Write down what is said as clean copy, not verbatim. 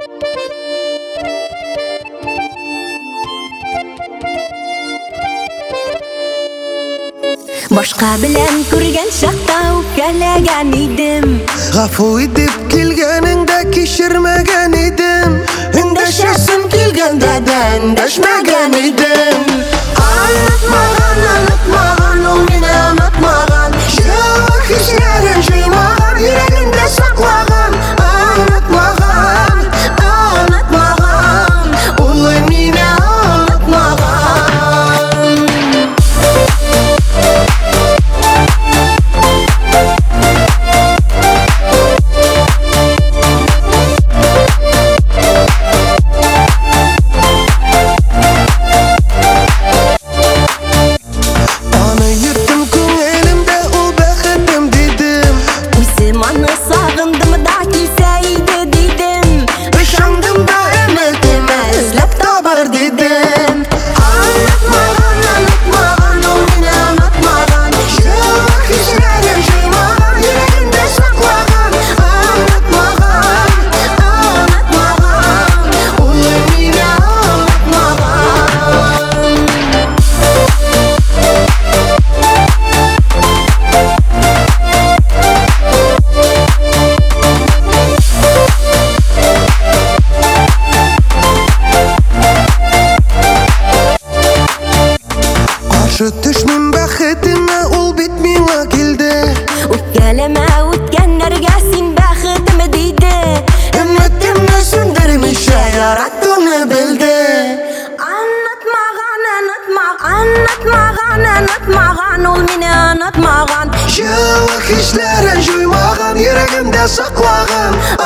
Башка белән күргән чакта үпкәләгән идем. Гафу итеп килгәнеңдә кичермәгән идем. Эндәшәсем килгәндә дә эндәшмәгән идем. Онытмаган, онытмаган, ул мине онытмаган. Җылы хисләрен җыймаган, йөрәгендә саклаган. Онытмаган, онытмаган, ул мине онытмаган. Төшмим бәхетемә, ул бит миңа килде. Үпкәләмә үткәннәргә син бәхетем диде. Өметемне сүндермичә яраттığını белде. Онытмаган, онытмаган, онытмаган, онытмаган, ул мине онытмаган. Җылы хисләрен җуймаган, йөрәгемдә саклаган.